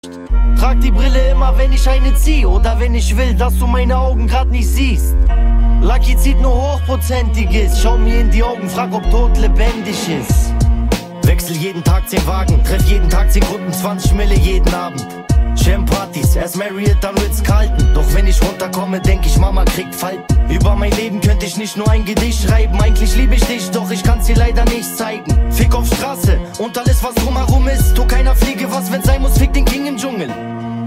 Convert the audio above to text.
Trag die Brille immer, wenn ich eine zieh. Oder wenn ich will, dass du meine Augen grad nicht siehst. Lucky zieht nur Hochprozentiges. Schau mir in die Augen, frag, ob tot lebendig ist. Wechsel jeden Tag 10 Wagen, treff jeden Tag 10 Kunden, 20 Mille jeden Abend. Champ-Partys, erst Marriott, dann Ritz-Carlton. Doch wenn ich runterkomme, denk ich, Mama kriegt Falten. Über mein Leben könnte ich nicht nur ein Gedicht schreiben. Eigentlich liebe ich dich, doch ich kann's dir leider nicht zeigen. Fick auf Straße und alles, was drumherum ist. Tu keiner Fliege